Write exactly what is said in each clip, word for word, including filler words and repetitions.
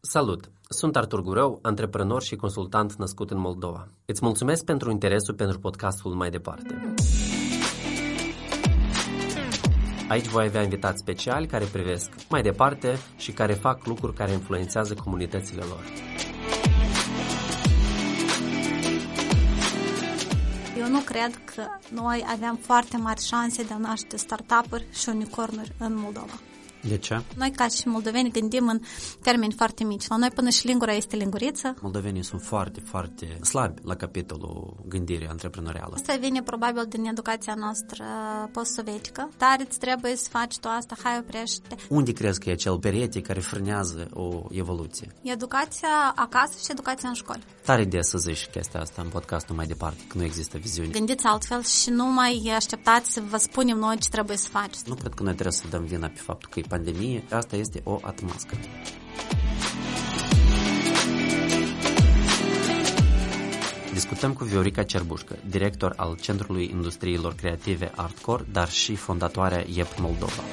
Salut! Sunt Artur Gurău, antreprenor și consultant născut în Moldova. Îți mulțumesc pentru interesul pentru podcastul Mai Departe. Aici voi avea invitați speciali care privesc mai departe și care fac lucruri care influențează comunitățile lor. Eu nu cred că noi avem foarte mari șanse de a naște startup-uri și unicornuri în Moldova. De ce? Noi, ca și moldoveni, gândim în termeni foarte mici. La noi până și lingura este linguriță. Moldovenii sunt foarte, foarte slabi la capitolul gândire antreprenorială. Asta vine probabil din educația noastră post-sovietică. Tare îți trebuie să faci tu asta, hai oprește. Unde crezi că e acel perete care frânează o evoluție? Educația acasă și educația în școli. Tare de să zici chestia asta în podcastul Mai Departe, că nu există viziune. Gândiți altfel și nu mai așteptați să vă spunem noi ce trebuie să faceți. Nu cred că noi trebuie să dăm vina pe faptul că e pandemie, asta este o atmască. Discutăm cu Viorica Cerbușcă, director al Centrului Industriilor Creative Artcore, dar și fondatoarea Y E P Moldova.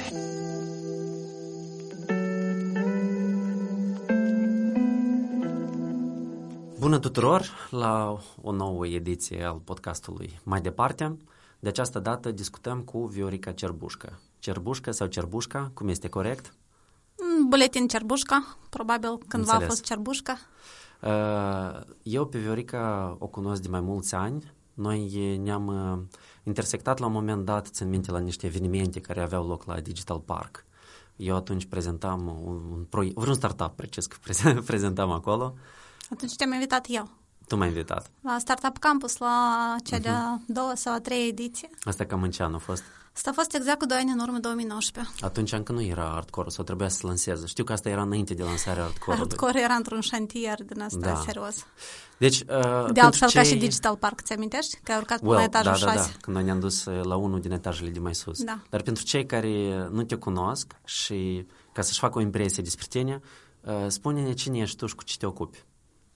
Bună tuturor la o nouă ediție al podcastului Mai Departe. De această dată discutăm cu Viorica Cerbușcă. Cerbușcă sau Cerbușca, cum este corect? Buletin Cerbușca, probabil cândva Înțeles. A fost Cerbușca. Eu pe Viorica o cunosc de mai mulți ani. Noi ne-am intersectat la un moment dat, țin minte, la niște evenimente care aveau loc la Digital Park. Eu atunci prezentam un, un proiect, vreun startup, precis că prezentam acolo. Atunci te-am invitat eu. Tu m-ai invitat. La Startup Campus, la cea uh-huh. de-a doua sau a treia ediție. Asta cam în ce an a fost? Asta a fost exact cu doi ani în urmă, două mii nouăsprezece. Atunci încă nu era Artcore, sau trebuia să se lanseze. Știu că asta era înainte de lansarea Artcore-ului. Artcore era într-un șantier din asta, da. Serios. Deci, uh, de altfel cei... ca și Digital Park, ți-amintești? Că ai urcat well, la etajul da, șase. Da, da, când noi ne-am dus la unul din etajele de mai sus. Da. Dar pentru cei care nu te cunosc și ca să-și facă o impresie despre tine, uh, spune-ne cine ești tu și cu ce te ocupi.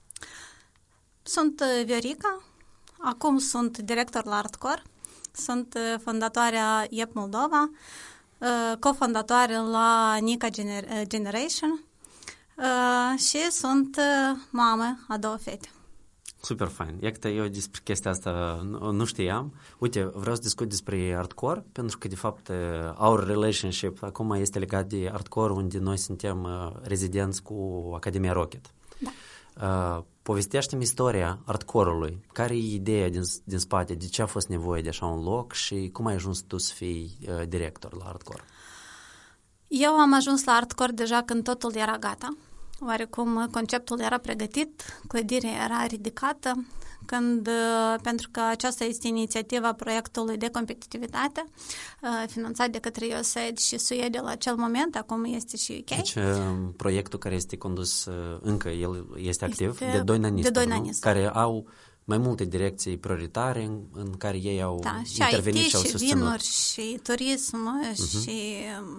Sunt Viorica, acum sunt director la Artcore, sunt fondatoarea Y E P Moldova, cofondatoare la Nica Gener- Generation și sunt mamă a două fete. Super fain. Iată, eu despre chestia asta nu, nu știam. Uite, vreau să discut despre Artcore, pentru că, de fapt, our relationship acum este legat de Artcore, unde noi suntem rezidenți cu Academia Rocket. Da. Uh, povestește-mi istoria Artcore-ului. Care e ideea din, din spate? De ce a fost nevoie de așa un loc și cum ai ajuns tu să fii uh, director la Artcore? Eu am ajuns la Artcore deja când totul era gata. Oarecum conceptul era pregătit, clădirea era ridicată, când, pentru că aceasta este inițiativa proiectului de competitivitate, finanțat de către U S A I D și Suedia la acel moment, acum este și U K. Deci proiectul care este condus încă, el este activ, este de doi nanisti, de doi nanisti. Care au mai multe direcții prioritare în, în care ei au da, și intervenit I T, și au și susținut. vinuri, și turism, uh-huh. și...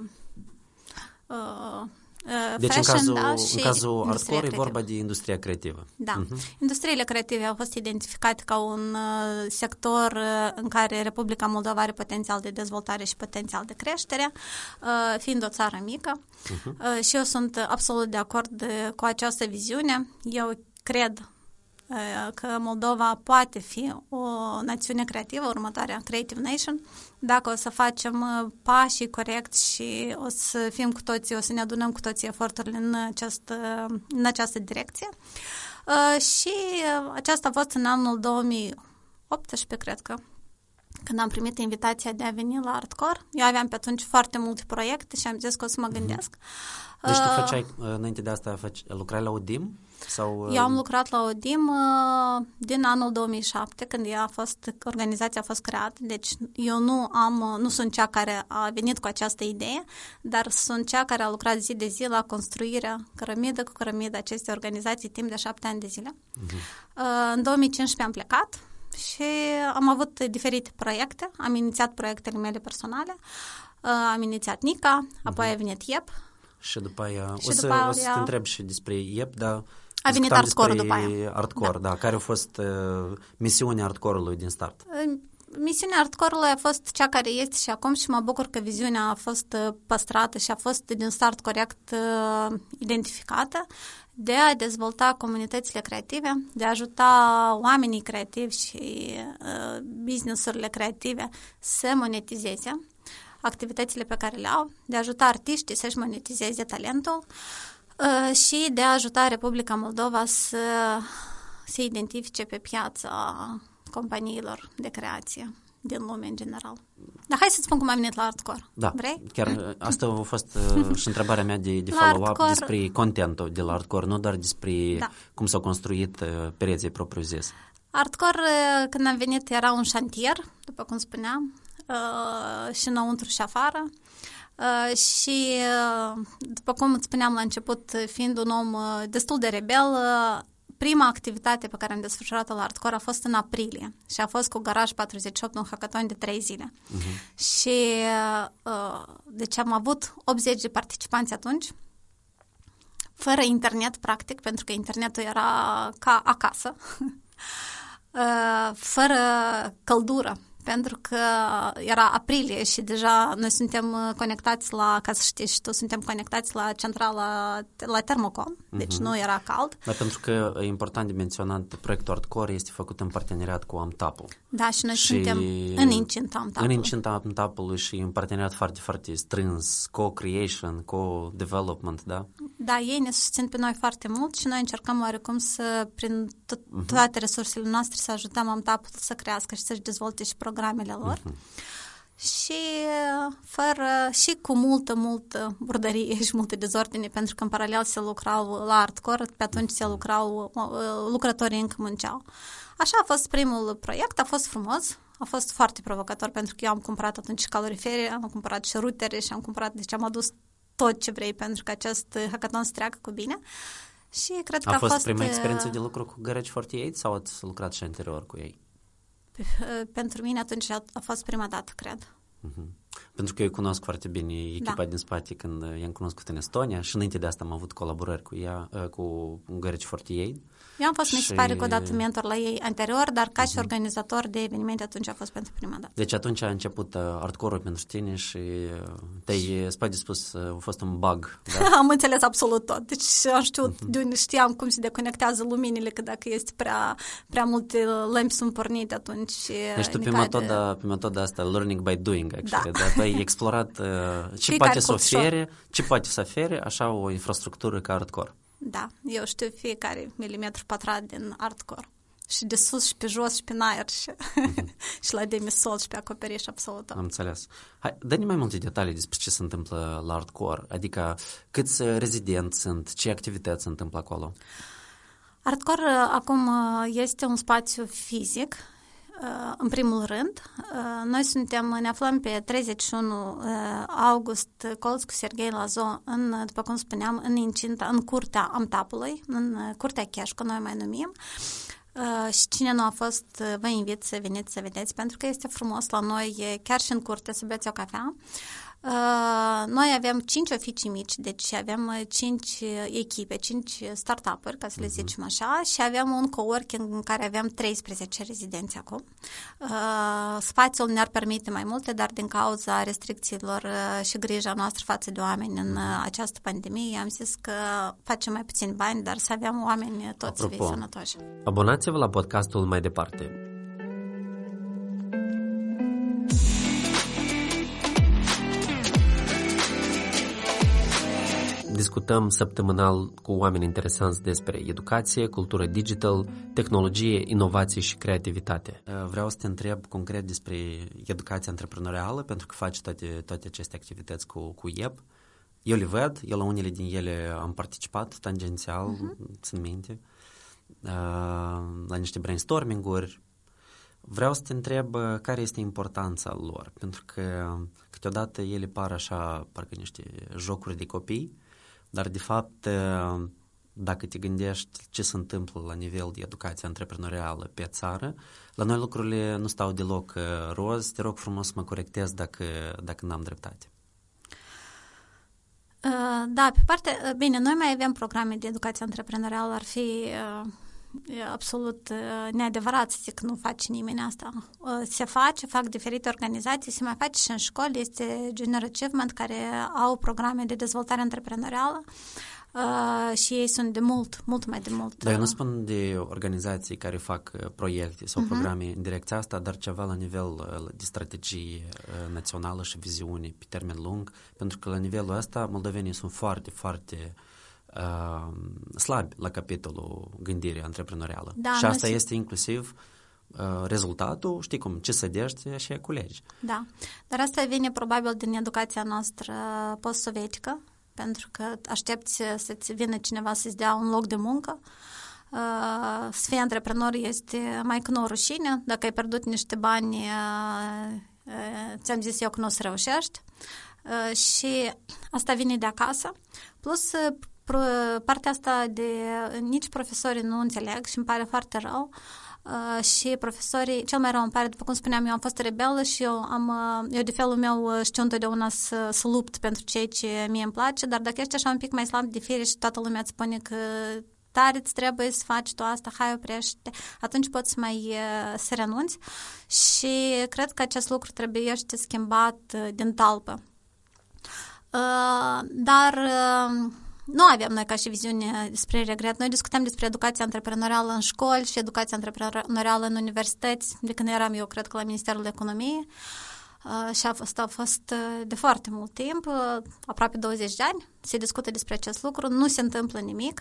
Uh, Deci fashion, în cazul, da, în cazul Artcore e vorba de industria creativă. Da. Uh-huh. Industriile creative au fost identificate ca un uh, sector uh, în care Republica Moldova are potențial de dezvoltare și potențial de creștere, uh, fiind o țară mică. Uh-huh. Uh, și eu sunt absolut de acord uh, cu această viziune. Eu cred că Moldova poate fi o națiune creativă, următoarea Creative Nation, dacă o să facem pașii corect și o să fim cu toții, o să ne adunăm cu toții eforturile în această, în această direcție. Și aceasta a fost în anul două mii optsprezece, cred că, când am primit invitația de a veni la Artcore. Eu aveam pe atunci foarte multe proiecte și am zis că o să mă gândesc. Deci tu făceai, înainte de asta, lucrai la O D I M? Sau... Eu am lucrat la O D I M uh, din anul două mii șapte, când ea a fost, organizația a fost creată. Deci eu nu am, nu sunt cea care a venit cu această idee, dar sunt cea care a lucrat zi de zi la construirea cărămidă cu cărămidă acestei organizații timp de șapte ani de zile. Uh-huh. Uh, în două mii cincisprezece am plecat și am avut diferite proiecte. Am inițiat proiectele mele personale, uh, am inițiat Nica, apoi uh-huh. a venit Y E P. Și după aia, și o, să, după aia, o să te întreb și despre Y E P, dar a venit Artcore după aia. Artcore, da. da. Care a fost uh, misiunea Artcore-ului din start? Misiunea Hardcore-ului a fost cea care este și acum și mă bucur că viziunea a fost păstrată și a fost din start corect uh, identificată, de a dezvolta comunitățile creative, de a ajuta oamenii creativi și uh, business-urile creative să monetizeze activitățile pe care le au, de a ajuta artiștii să-și monetizeze talentul uh, și de a ajuta Republica Moldova să se identifice pe piața companiilor de creație din lume în general. Dar hai să-ți spun cum am venit la Hardcore. Da, vrei? Chiar asta a fost uh, și întrebarea mea de, de follow-up hardcore, despre contentul de la Hardcore, nu doar despre da. cum s-au construit uh, pereții propriu-zis. Hardcore, uh, când am venit, era un șantier, după cum spuneam, uh, și înăuntru și afară. Uh, și, uh, după cum îți spuneam la început, fiind un om uh, destul de rebel, uh, prima activitate pe care am desfășurat-o la Hardcore a fost în aprilie și a fost cu Garaj patruzeci și opt, un hackathon de trei zile. Uh-huh. Și uh, deci am avut optzeci de participanți atunci, fără internet, practic, pentru că internetul era ca acasă, uh, fără căldură, pentru că era aprilie și deja noi suntem conectați la, ca să știi și tu, suntem conectați la centrala, la Termocom, deci uh-huh. nu era cald. Dar pentru că e important de menționat, proiectul Hardcore este făcut în parteneriat cu AMTAP-ul. Da, și noi și suntem în incinta AMTAP-ului. În incinta AMTAP-ului și în parteneriat foarte, foarte strâns, co-creation, co-development, da? Da, ei ne susțin pe noi foarte mult și noi încercăm oarecum să, prin to- uh-huh. toate resursele noastre, să ajutăm AMTAP-ul să crească și să-și dezvolte și programele lor. Uh-huh. Și fără și cu multă, multă burdărie și multă dezordine, pentru că în paralel se lucrau la Hardcore, pe atunci se lucrau, lucrătorii încă munceau. Așa a fost primul proiect, a fost frumos, a fost foarte provocator, pentru că eu am cumpărat atunci și calorifere, am cumpărat și rutere și am cumpărat, deci am adus tot ce vrei pentru că acest hackathon să treacă cu bine. Și cred că a, a fost, fost prima experiență de lucru cu Garage patruzeci și opt sau ați lucrat și anterior cu ei? Pentru mine atunci a, a fost prima dată, cred. Uh-huh. Pentru că eu cunosc foarte bine echipa da. din spate când i-am cunoscut în Estonia și înainte de asta am avut colaborări cu ea, cu Garage patruzeci și opt. Eu am fost, și... mi se pare, că odată mentor la ei anterior, dar ca uh-huh. și organizator de evenimente atunci a fost pentru prima dată. Deci atunci a început uh, Hardcore-ul pentru tine și te-ai spate spus, uh, a fost un bug. Da? Am înțeles absolut tot. Deci am știut, uh-huh. de unde știam cum se deconectează luminile, că dacă este prea, prea multe lămpi sunt pornite atunci. Deci tu pe metoda, pe metoda asta, learning by doing, actually, da. Da? Ai explorat uh, ce poate să ofere, ce poate să ofere așa o infrastructură ca Hardcore. Da, eu știu fiecare milimetru pătrat din Hardcore. Și de sus și pe jos și pe aer și, uh-huh. și la demisol și pe acoperiș absolut tot. Am înțeles. Hai, dă-ne mai multe detalii despre ce se întâmplă la Hardcore, adică câți rezidenți sunt, ce activități se întâmplă acolo? Hardcore acum este un spațiu fizic, în primul rând. Noi suntem, ne aflăm pe treizeci și unu august, colț cu Serghei Lazo, în, după cum spuneam, în incinta, în curtea AMTAP-ului, în curtea Cheșco, noi mai numim. Uh, și cine nu a fost, vă invit să veniți să vedeți, pentru că este frumos la noi, chiar și în curte, să beți o cafea. Uh, noi avem cinci oficii mici, deci avem cinci echipe, cinci startup-uri, ca să le zicem așa, și avem un coworking în care avem treisprezece rezidenți acum. Uh, spațiul ne-ar permite mai multe, dar din cauza restricțiilor și grija noastră față de oameni în această pandemie, am zis că facem mai puțin bani, dar să avem oameni toți vii sănătoși. Abonați-vă la podcastul Mai Departe. Discutăm săptămânal cu oameni interesanți despre educație, cultură digital, tehnologie, inovație și creativitate. Vreau să te întreb concret despre educația antreprenorială, pentru că faci toate, toate aceste activități cu, cu I E P. Eu le văd, eu la unele din ele am participat tangențial, uh-huh. țin minte, la niște brainstorming-uri. Vreau să te întreb care este importanța lor, pentru că câteodată ele par așa, parcă niște jocuri de copii, dar de fapt, dacă te gândești ce se întâmplă la nivel de educație antreprenorială pe țară, la noi lucrurile nu stau deloc roz. Te rog frumos să mă corectez dacă, dacă n-am dreptate. Da, pe parte, bine, noi mai avem programe de educație antreprenorială, ar fi e absolut neadevărat să zic că nu face nimeni asta. Se face, fac diferite organizații, se mai face și în școli, este Junior Achievement, care au programe de dezvoltare antreprenorială uh, și ei sunt de mult, mult mai de mult. Dar eu nu spun de organizații care fac proiecte sau uh-huh. programe în direcția asta, dar ceva la nivel de strategie națională și viziune pe termen lung, pentru că la nivelul ăsta moldovenii sunt foarte, foarte Uh, slabi la capitolul gândire antreprenorială. Da, și asta se... este inclusiv uh, rezultatul, știi cum, ce sădești, așa culegi. Da, dar asta vine probabil din educația noastră post-sovietică, pentru că aștepți să-ți vină cineva să-ți dea un loc de muncă. Uh, să fii antreprenor este mai că nu o rușine. Dacă ai pierdut niște bani, uh, uh, ți-am zis eu că nu o să reușești. Uh, și asta vine de acasă. Plus, uh, partea asta de nici profesorii nu înțeleg și îmi pare foarte rău uh, și profesorii, cel mai rău îmi pare, după cum spuneam, eu am fost rebelă și eu am, eu de felul meu știu întotdeauna să, să lupt pentru ceea ce mie îmi place, dar dacă ești așa un pic mai slab de fire și toată lumea îți spune că tare îți trebuie să faci tu asta, hai oprește, atunci poți mai să renunți și cred că acest lucru trebuie să schimbat din talpă. Uh, dar uh, nu avem noi ca și viziune despre regret. Noi discutăm despre educația antreprenorială în școli și educația antreprenorială în universități, de când eram eu, cred că la Ministerul Economiei. Uh, și a fost, a fost de foarte mult timp, uh, aproape douăzeci de ani, se discută despre acest lucru, nu se întâmplă nimic.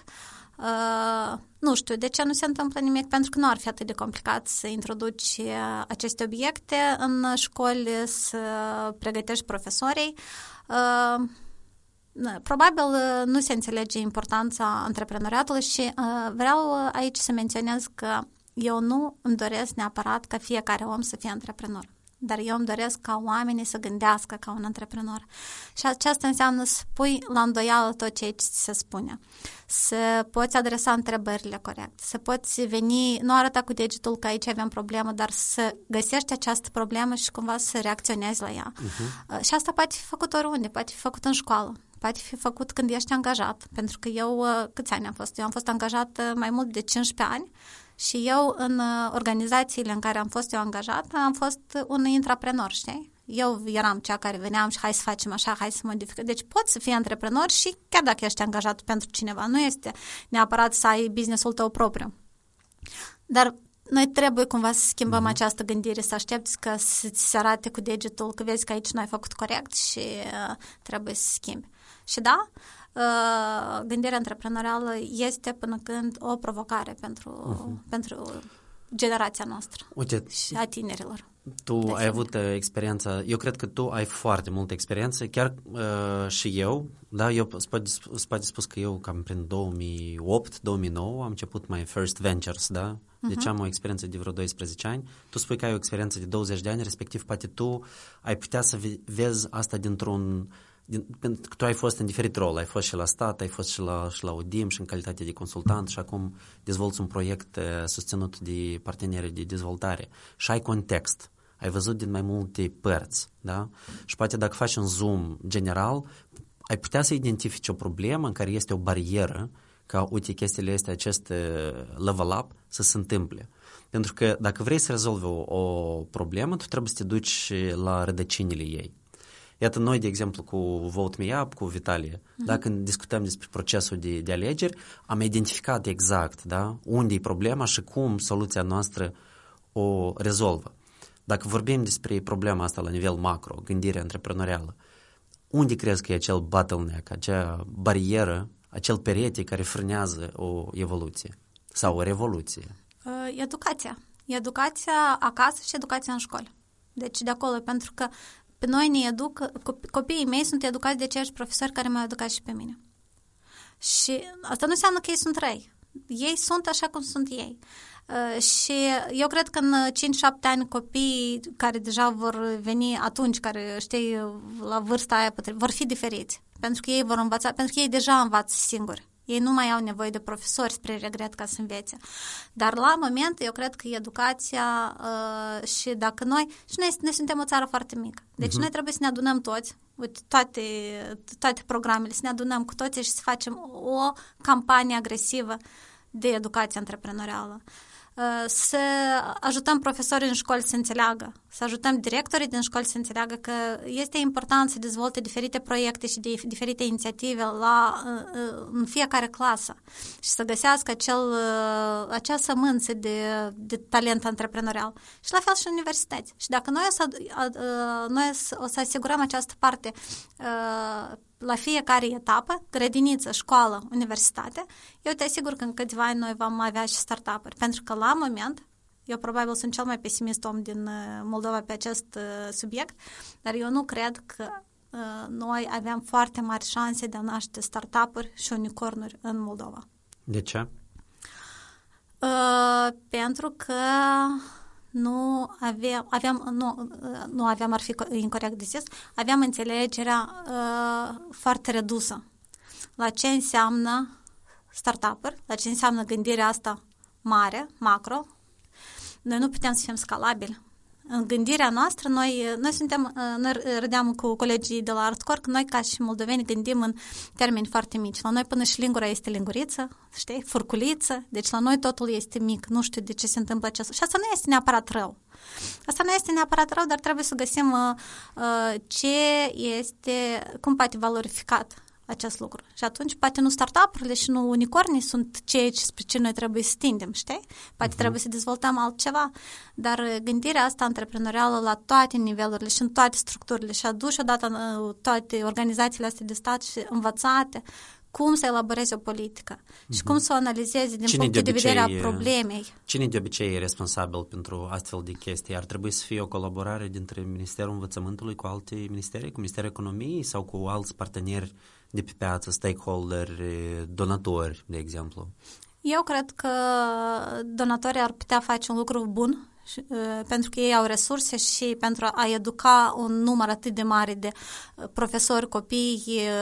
Uh, nu știu de ce nu se întâmplă nimic, pentru că nu ar fi atât de complicat să introduci aceste obiecte în școli, să pregătești profesorii. Uh, probabil nu se înțelege importanța antreprenoriatului și uh, vreau aici să menționez că eu nu îmi doresc neapărat ca fiecare om să fie antreprenor, dar eu îmi doresc ca oamenii să gândească ca un antreprenor. Și aceasta înseamnă să pui la îndoială tot ceea ce ți se spune, să poți adresa întrebările corecte, să poți veni, nu arăta cu degetul că aici avem problemă, dar să găsești această problemă și cumva să reacționezi la ea. Uh-huh. Și asta poate fi făcut oriunde, poate fi făcut în școală, poate fi făcut când ești angajat, pentru că eu, câți ani am fost? Eu am fost angajat mai mult de cincisprezece ani și eu în organizațiile în care am fost eu angajat am fost un intraprenor, știi? Eu eram cea care veneam și hai să facem așa, hai să modificăm. Deci poți să fii antreprenor și chiar dacă ești angajat pentru cineva, nu este neapărat să ai business-ul tău propriu. Dar noi trebuie cumva să schimbăm mm-hmm. această gândire, să aștepți că să ți se arate cu degetul, că vezi că aici nu ai făcut corect și uh, trebuie să schimbi. Și da, uh, gândirea antreprenorială este până când o provocare pentru, uh-huh. pentru generația noastră. Uite, și a tinerilor. Tu ai avut uh, experiența, eu cred că tu ai foarte multă experiență, chiar uh, și eu, da, eu îți poate spus că eu cam prin două mii opt două mii nouă am început my first ventures, da? Uh-huh. Deci am o experiență de vreo doisprezece ani, tu spui că ai o experiență de douăzeci de ani, respectiv poate tu ai putea să vezi asta dintr-un Din, pentru că tu ai fost în diferit rol, ai fost și la stat, ai fost și la, și la U D I M și în calitate de consultant și acum dezvolți un proiect susținut de parteneri de dezvoltare și ai context, ai văzut din mai multe părți, da? Și poate dacă faci un zoom general, ai putea să identifici o problemă în care este o barieră ca, uite, chestiile astea, acest level up să se întâmple. Pentru că dacă vrei să rezolvi o, o problemă, tu trebuie să te duci la rădăcinile ei. Iată, noi, de exemplu, cu Vote Me Up, cu Vitalie, uh-huh. da, când discutăm despre procesul de, de alegeri, am identificat exact, da, unde e problema și cum soluția noastră o rezolvă. Dacă vorbim despre problema asta la nivel macro, gândirea antreprenorială, unde crezi că e acel bottleneck, acea barieră, acel perete care frânează o evoluție sau o revoluție? Uh, educația. Educația acasă și educația în școală. Deci de acolo, pentru că pe noi ne educă, copiii mei sunt educați de aceiași profesori care m-au educat și pe mine. Și asta nu înseamnă că ei sunt răi. Ei sunt așa cum sunt ei. Uh, și eu cred că în cinci șapte ani copiii care deja vor veni atunci, care știi, la vârsta aia vor fi diferiți. Pentru că ei vor învăța, pentru că ei deja învață singuri. Ei nu mai au nevoie de profesori spre regret ca să învețe. Dar la moment eu cred că educația uh, și dacă noi, și noi, noi suntem o țară foarte mică. Deci uh-huh. noi trebuie să ne adunăm toți, uite, toate, toate programele, să ne adunăm cu toții și să facem o campanie agresivă de educație antreprenorială, să ajutăm profesorii în școli să înțeleagă, să ajutăm directorii din școli să înțeleagă că este important să dezvolte diferite proiecte și diferite inițiative la, în fiecare clasă și să găsească acel, acea sămânță de, de talent antreprenorial. Și la fel și în universități. Și dacă noi o să, noi o să asigurăm această parte la fiecare etapă, grădiniță, școală, universitate, eu te asigur că în câțiva ani noi vom avea și startup-uri. Pentru că la moment, eu probabil sunt cel mai pesimist om din Moldova pe acest subiect, dar eu nu cred că noi avem foarte mari șanse de a naște startup-uri și unicornuri în Moldova. De ce? Uh, pentru că nu aveam, aveam nu, nu aveam, ar fi incorect de zis, aveam înțelegerea uh, foarte redusă la ce înseamnă startup-uri, la ce înseamnă gândirea asta mare, macro. Noi nu putem să fim scalabili. În gândirea noastră, noi, noi suntem, noi râdeam cu colegii de la Artcore că noi ca și moldoveni gândim în termeni foarte mici. La noi până și lingura este linguriță, știi, furculiță, deci la noi totul este mic, nu știu de ce se întâmplă acest. Și asta nu este neapărat rău. Asta nu este neapărat rău, dar trebuie să găsim uh, ce este, cum poate valorificat acest lucru. Și atunci, poate nu startup-urile și nu unicornii sunt ceea ce spre ce noi trebuie să tindem, știi? Poate uh-huh. trebuie să dezvoltăm altceva, dar gândirea asta antreprenorială la toate nivelurile și în toate structurile și aduși odată toate organizațiile astea de stat și învățate cum să elaboreze o politică uh-huh. și cum să o analizeze din cine punct de, de vedere a problemei. Cine de obicei e responsabil pentru astfel de chestii? Ar trebui să fie o colaborare dintre Ministerul Învățământului cu alte ministere, cu Ministerul Economiei sau cu alți parteneri de pe piață, stakeholder, donatori, de exemplu? Eu cred că donatorii ar putea face un lucru bun și, uh, pentru că ei au resurse și pentru a educa un număr atât de mare de profesori, copii,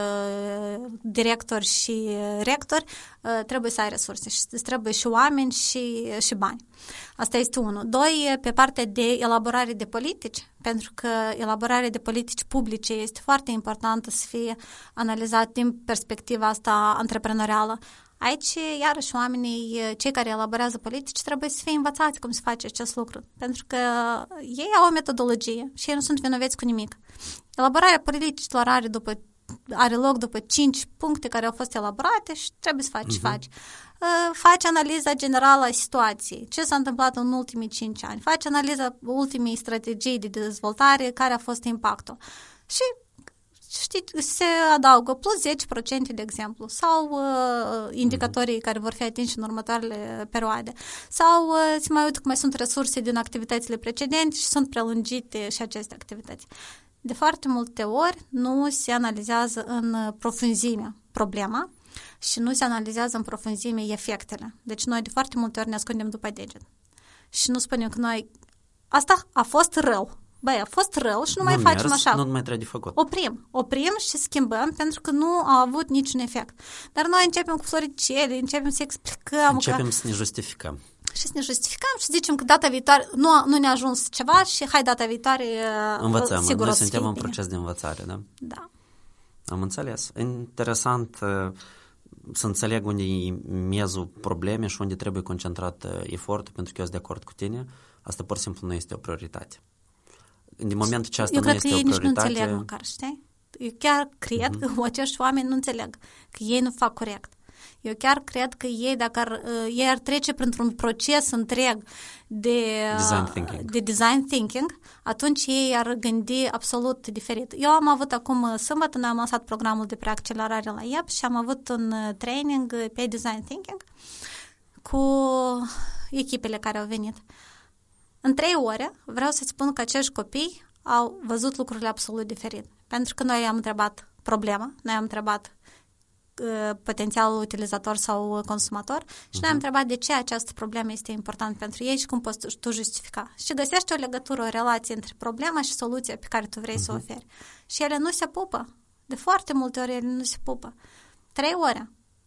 uh, directori și rectori, uh, trebuie să ai resurse și trebuie și oameni și, și bani. Asta este unul. Doi, pe partea de elaborare de politici, pentru că elaborarea de politici publice este foarte importantă să fie analizat din perspectiva asta antreprenorială. Aici, iarăși, oamenii, cei care elaborează politici, trebuie să fie învățați cum se face acest lucru, pentru că ei au o metodologie și ei nu sunt vinovați cu nimic. Elaborarea politicilor are, după, are loc după cinci puncte care au fost elaborate și trebuie să faci uh-huh. ce faci. Faci analiza generală a situației, ce s-a întâmplat în ultimii cinci ani, faci analiza ultimii strategii de dezvoltare, care a fost impactul. Și știi, se adaugă plus zece la sută, de exemplu, sau uh, indicatorii mm-hmm. care vor fi atinși în următoarele perioade, sau uh, se mai uită că mai sunt resurse din activitățile precedente și sunt prelungite și aceste activități. De foarte multe ori nu se analizează în profunzime problema și nu se analizează în profunzime efectele. Deci noi de foarte multe ori ne ascundem după deget și nu spunem că noi asta a fost rău. Băi, a fost rău și nu, nu mai mers, facem așa. Nu mai trebuie de făcut. Oprim. Oprim și schimbăm pentru că nu a avut niciun efect. Dar noi începem cu floricele, începem să explicăm. Începem că... să ne justificăm. Și să ne justificăm și zicem că data viitoare nu, nu ne-a ajuns ceva și hai data viitoare învățăm. Sigur noi suntem în proces de învățare, da? Da. Am înțeles. Interesant să înțeleg unde e miezul problemei și unde trebuie concentrat efortul, pentru că eu sunt de acord cu tine. Asta pur și simplu nu este o prioritate. Din momentul ce asta eu nu este o prioritate... Eu cred că ei nici nu înțeleg măcar, știi? Eu chiar cred uh-huh. că acești oameni nu înțeleg, că ei nu fac corect. Eu chiar cred că ei, dacă ar, ei ar trece printr-un proces întreg de design thinking. de design thinking, atunci ei ar gândi absolut diferit. Eu am avut acum sâmbătă, noi am lansat programul de preaccelerare la I E P și am avut un training pe design thinking cu echipele care au venit. În trei ore vreau să spun că acești copii au văzut lucrurile absolut diferit. Pentru că noi am întrebat problema, noi am întrebat uh, potențialul utilizator sau consumator și uh-huh. noi am întrebat de ce această problemă este importantă pentru ei și cum poți tu justifica. Și găsești o legătură, o relație între problema și soluția pe care tu vrei uh-huh. să o oferi. Și ele nu se pupă. De foarte multe ori ele nu se pupă. Trei ore.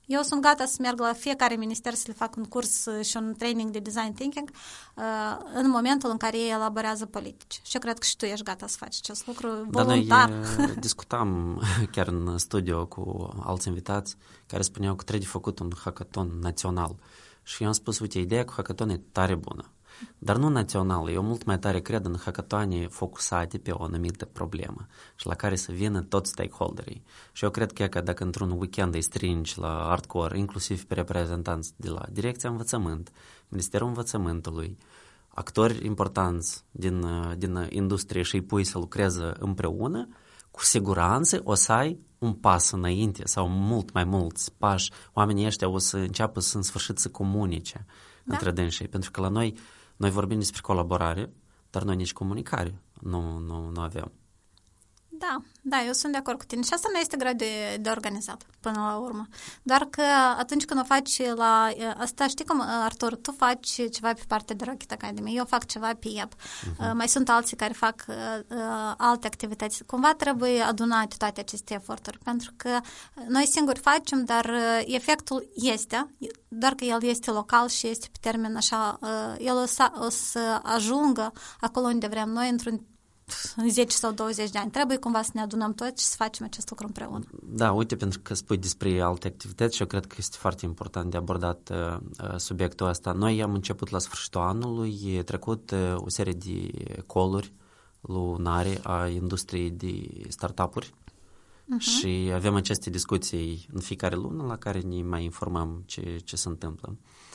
Eu sunt gata să merg la fiecare minister să le fac un curs și un training de design thinking în momentul în care ei elaborează politici. Și eu cred că și tu ești gata să faci acest lucru voluntar. Dar noi discutam chiar în studio cu alți invitați care spuneau că trebuie făcut un hackathon național. Și eu am spus, uite, ideea cu hackathon e tare bună. Dar nu național. Eu mult mai tare cred în hackatoane focusate pe o anumită problemă și la care să vină toți stakeholderii. Și eu cred că dacă într-un weekend îi stringi la hardcore, inclusiv pe reprezentanți de la Direcția Învățământ, Ministerul Învățământului, actori importanți din, din industrie și îi pui să lucreze împreună, cu siguranță o să ai un pas înainte sau mult mai mulți pași. Oamenii ăștia o să înceapă să în sfârșit să comunice da? între dânsii. Pentru că la noi Noi vorbim despre colaborare, dar noi nici comunicare nu, nu, nu avem. Da, da, eu sunt de acord cu tine. Și asta nu este greu de, de organizat până la urmă. Doar că atunci când o faci la... Asta știi cum, Artur, tu faci ceva pe partea de Rocket Academy, eu fac ceva pe I E P. Uh-huh. Mai sunt alții care fac uh, alte activități. Cumva trebuie adunate toate aceste eforturi, pentru că noi singuri facem, dar efectul este, doar că el este local și este pe termen așa, uh, el o să, o să ajungă acolo unde vrem noi într-un în zece sau douăzeci de ani. Trebuie cumva să ne adunăm toți și să facem acest lucru împreună. Da, uite, pentru că spui despre alte activități și eu cred că este foarte important de abordat uh, subiectul ăsta. Noi am început la sfârșitul anului trecut uh, o serie de call-uri lunare a industriei de startup-uri uh-huh. și avem aceste discuții în fiecare lună la care ne mai informăm ce, ce se întâmplă.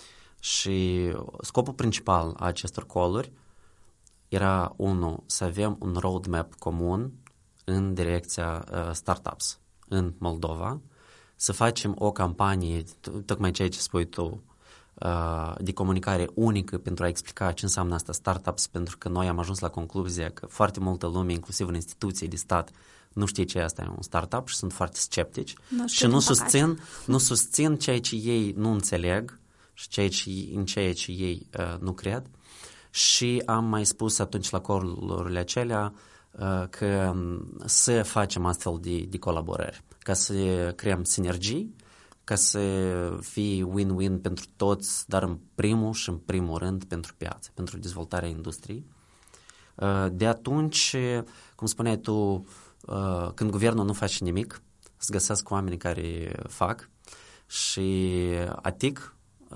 Și scopul principal a acestor call-uri era, unu, să avem un roadmap comun în direcția uh, startups în Moldova, să facem o campanie, tocmai ceea ce spui tu, uh, de comunicare unică pentru a explica ce înseamnă asta startups, pentru că noi am ajuns la concluzia că foarte multă lume, inclusiv în instituții de stat, nu știe ce asta e un startup și sunt foarte sceptici nu și nu susțin, nu susțin ceea ce ei nu înțeleg și ceea ce, în ceea ce ei uh, nu cred. Și am mai spus atunci la call-urile acelea uh, că să facem astfel de, de colaborări, ca să creăm sinergii, ca să fie win-win pentru toți, dar în primul și în primul rând pentru piață, pentru dezvoltarea industriei. Uh, de atunci, cum spuneai tu, uh, când guvernul nu face nimic, să găsească oamenii care fac și A T I C,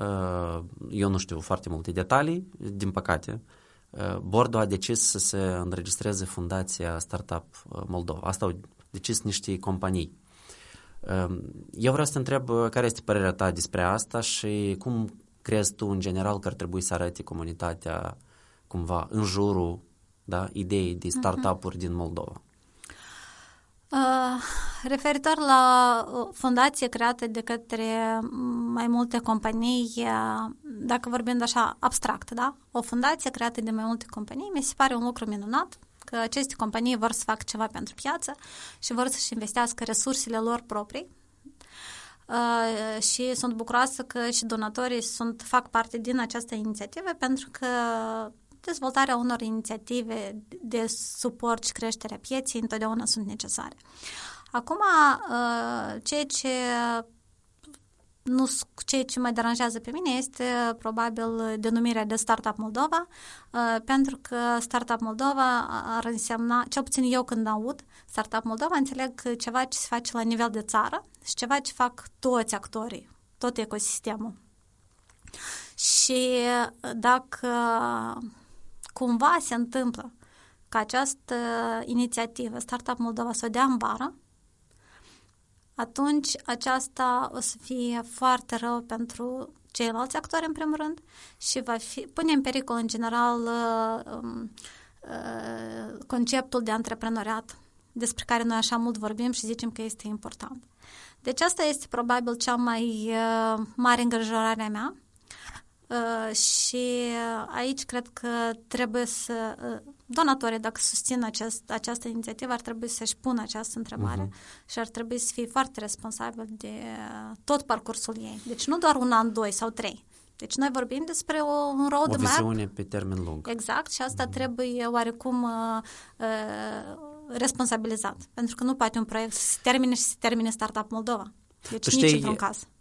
eu nu știu foarte multe detalii, din păcate. Bordul a decis să se înregistreze Fundația Startup Moldova. Asta au decis niște companii. Eu vreau să te întreb care este părerea ta despre asta și cum crezi tu în general că ar trebui să arate comunitatea cumva în jurul, da, ideii de startup-uri uh-huh. din Moldova. Uh, referitor la o fundație creată de către mai multe companii, uh, dacă vorbim așa abstract, da? O fundație creată de mai multe companii, mi se pare un lucru minunat, că aceste companii vor să facă ceva pentru piață și vor să-și investească resursele lor proprii. Uh, și sunt bucuroasă că și donatorii sunt, fac parte din această inițiativă, pentru că dezvoltarea unor inițiative de suport și creșterea pieței întotdeauna sunt necesare. Acum, ceea ce, nu, ceea ce mă deranjează pe mine este probabil denumirea de Startup Moldova, pentru că Startup Moldova ar însemna, cel puțin eu când aud Startup Moldova, înțeleg ceva ce se face la nivel de țară și ceva ce fac toți actorii, tot ecosistemul. Și dacă cumva se întâmplă ca această inițiativă Startup Moldova să o dea în bară, atunci aceasta o să fie foarte rău pentru ceilalți actori în primul rând și va fi, pune în pericol în general um, uh, conceptul de antreprenoriat despre care noi așa mult vorbim și zicem că este important. Deci asta este probabil cea mai uh, mare îngrijorare a mea. Uh, și aici cred că trebuie să uh, donatorii, dacă susțin acest, această inițiativă, ar trebui să-și pună această întrebare uh-huh. și ar trebui să fie foarte responsabil de uh, tot parcursul ei. Deci nu doar un an, doi sau trei. Deci noi vorbim despre o, un roadmap. O viziune pe termen lung. Exact, și asta uh-huh. trebuie oarecum uh, uh, responsabilizat. Pentru că nu poate un proiect să se termine și să se termine Startup Moldova. Deci tu nici știi, într-un caz.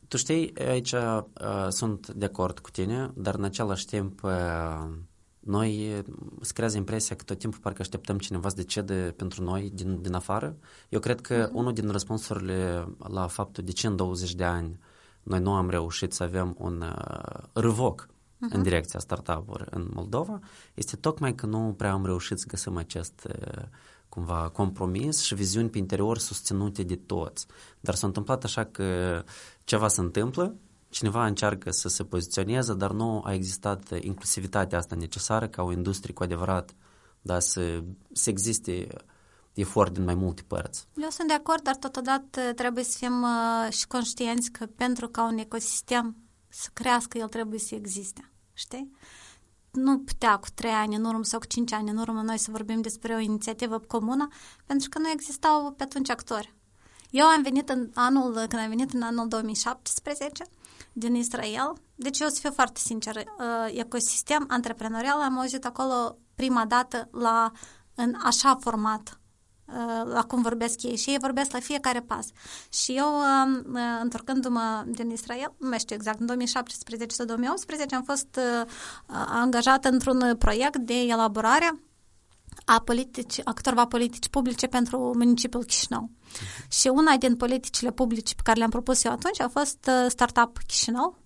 Tu știi, aici uh, sunt de acord cu tine, dar în același timp uh, noi se creează impresia că tot timpul parcă așteptăm cineva să decide pentru noi din, din afară. Eu cred că mm-hmm. unul din răspunsurile la faptul de ce în douăzeci de ani noi nu am reușit să avem un uh, râvoc uh-huh. în direcția startup-uri în Moldova, este tocmai că nu prea am reușit să găsim acest uh, cumva compromis și viziuni pe interior susținute de toți. Dar s-a întâmplat așa că ceva se întâmplă, cineva încearcă să se poziționeze, dar nu a existat inclusivitatea asta necesară ca o industrie cu adevărat, da, să, să existe efort din mai multe părți. Eu sunt de acord, dar totodată trebuie să fim uh, și conștienți că pentru ca un ecosistem să crească, el trebuie să existe. Știi? Nu putea cu trei ani în urmă sau cu cinci ani în urmă noi să vorbim despre o inițiativă comună, pentru că nu existau pe atunci actori. Eu am venit în anul, când am venit în anul două mii șaptesprezece din Israel, deci eu să fiu foarte sinceră, uh, ecosistem antreprenorial am auzit acolo prima dată la, în așa format, la cum vorbesc ei și ei vorbesc la fiecare pas. Și eu, întorcându-mă din Israel, nu mai știu exact, în două mii șaptesprezece sau două mii optsprezece am fost angajată într-un proiect de elaborare a, politici, a câtorva politici publice pentru municipiul Chișinău. Uh-huh. Și una din politicile publice pe care le-am propus eu atunci a fost Startup Chișinău.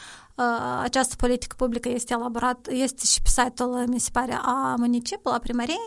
Această politică publică este elaborată, este și pe site-ul, mi se pare, a municipiului, a primăriei.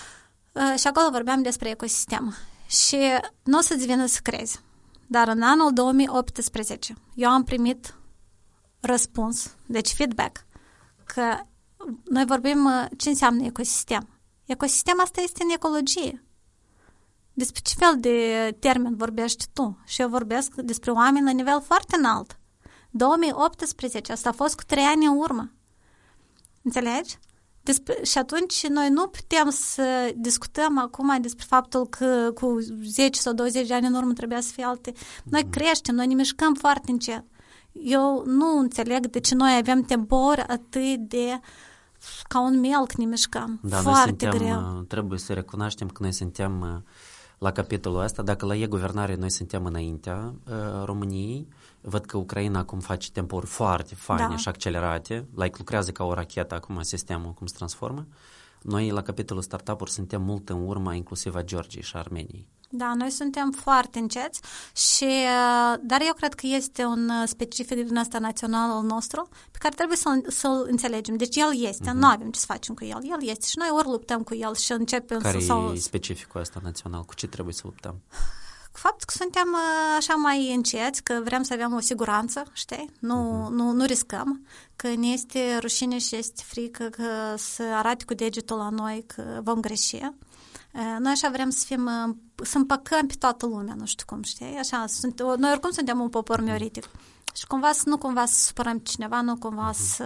Și acolo vorbeam despre ecosistem. Și nu o să-ți vină să crezi, dar în anul două mii optsprezece eu am primit răspuns, deci feedback, că noi vorbim ce înseamnă ecosistem. Ecosistem asta este în ecologie. Despre ce fel de termen vorbești tu? Și eu vorbesc despre oameni la nivel foarte înalt. două mii optsprezece, asta a fost cu trei ani în urmă. Înțelegi? Despre, și atunci noi nu putem să discutăm acum despre faptul că cu zece sau douăzeci de ani în urmă trebuia să fie alte. Noi creștem, noi ne mișcăm foarte încet. Eu nu înțeleg de ce noi avem temporuri atât de ca un melc ne mișcăm. Da, foarte noi suntem, greu. Trebuie să recunoaștem că noi suntem la capitolul ăsta. Dacă la e-guvernare noi suntem înaintea uh, României, văd că Ucraina acum face temporuri foarte faine da. și accelerate, like lucrează ca o rachetă acum sistemul cum se transformă. Noi la capitolul startup-uri suntem mult în urma, inclusiv a Georgiei și a Armeniei. Da, noi suntem foarte înceți, și, dar eu cred că este un specific din ăsta național al nostru pe care trebuie să-l, să-l înțelegem. Deci el este, uh-huh. nu avem ce să facem cu el. El este și noi ori luptăm cu el și începem care să... Care sau... e specificul ăsta național? Cu ce trebuie să luptăm? Cu faptul că suntem așa mai înceți, că vrem să avem o siguranță, știi? Nu, uh-huh. nu, nu riscăm, că ne este rușine și este frică că să arate cu degetul la noi că vom greși. Noi așa vrem să fim, să împăcăm pe toată lumea, nu știu cum, știi? Așa, sunt, noi oricum suntem un popor mioritic. Și cumva să nu cumva să supărăm cineva, nu cumva uh-huh. să,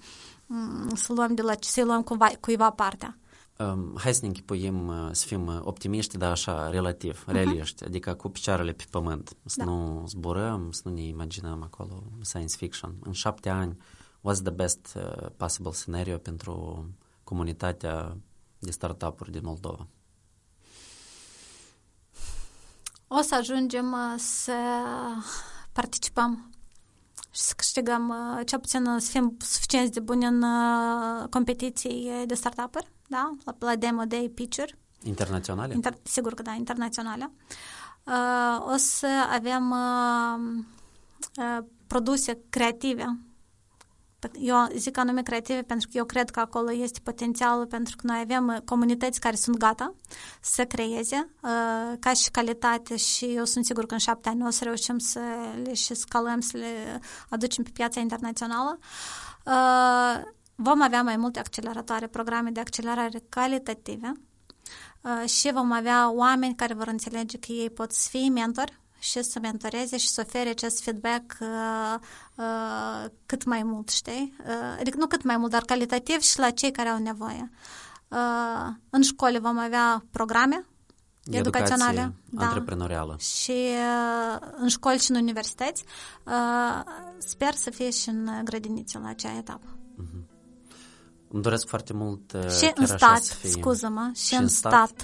să luăm de la să luăm cumva, cuiva partea. Um, hai să ne închipuim, să fim optimiști, dar așa, relativ, uh-huh. realiști, adică cu picioarele pe pământ, să da. nu zburăm, să nu ne imaginăm acolo science fiction. În șapte ani, what's the best uh, possible scenario pentru comunitatea de startup-uri din Moldova? O să ajungem să participăm și să câștigăm, cel puțin să fim suficienți de buni în competiții de startup-uri, da? La, la Demo Day, pitch-uri. Internaționale? Inter, sigur că da, internaționale. Uh, o să avem uh, uh, produse creative. Eu zic anume creative pentru că eu cred că acolo este potențialul, pentru că noi avem comunități care sunt gata să creeze uh, ca și calitate, și eu sunt sigur că în șapte ani o să reușim să le și scalăm, să le aducem pe piața internațională. Uh, vom avea mai multe acceleratoare, programe de accelerare calitative uh, și vom avea oameni care vor înțelege că ei pot să fie mentori și să mentoreze și să ofere acest feedback uh, uh, cât mai mult, știi? Uh, adică nu cât mai mult, dar calitativ și la cei care au nevoie. Uh, în școli vom avea programe educaționale, da, antreprenorială. Și uh, în școli și în universități. Uh, sper să fie și în grădinițe la acea etapă. Uh-huh. Îmi doresc foarte mult uh, și în stat, scuză-mă, și, și în stat. stat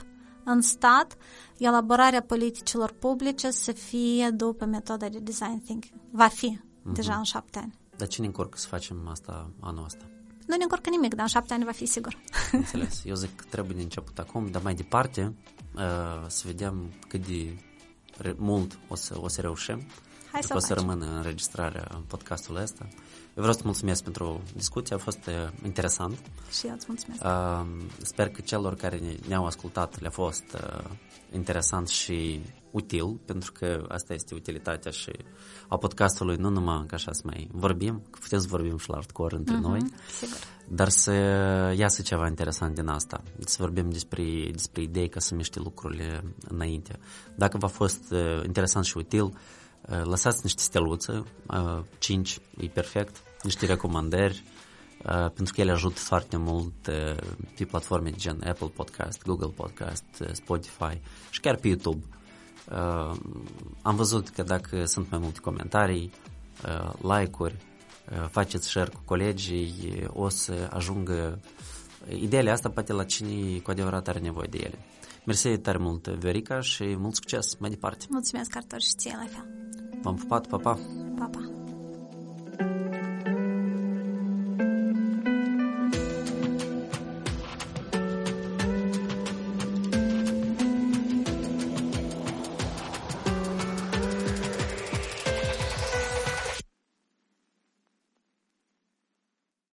în stat, elaborarea politicilor publice să fie după metoda de design thinking. Va fi uh-huh. deja în șapte ani. Dar cine încurcă să facem asta anul ăsta? Nu ne încurcă nimic, dar în șapte ani va fi sigur. Înțeles. Eu zic că trebuie de început acum, dar mai departe uh, să vedem cât de re- mult o să, o să reușim. Hai să o să rămână înregistrarea podcastului ăsta. Eu vreau să mulțumesc pentru discuție, a fost uh, interesant. Și eu îți mulțumesc. Uh, sper că celor care ne, ne-au ascultat le-a fost uh, interesant și util, pentru că asta este utilitatea și a podcastului, nu numai ca așa să mai vorbim, că putem să vorbim și la hardcore între uh-huh, noi, sigur. Dar să iasă ceva interesant din asta, să vorbim despre, despre idei ca să miște lucrurile înainte. Dacă v-a fost uh, interesant și util, uh, lăsați niște steluțe, uh, cinci, e perfect, niște recomandări, Uh, pentru că ele ajută foarte mult uh, pe platforme gen Apple Podcast, Google Podcast, uh, Spotify și chiar pe YouTube. Uh, am văzut că dacă sunt mai multe comentarii, uh, like-uri, uh, faceți share cu colegii, o să ajungă ideile astea poate la cine cu adevărat are nevoie de ele. Mersi tare mult, Viorica, și mult succes mai departe. Mulțumesc, Artur, și ție la fel. V-am pupat, pa, pa! Pa, pa!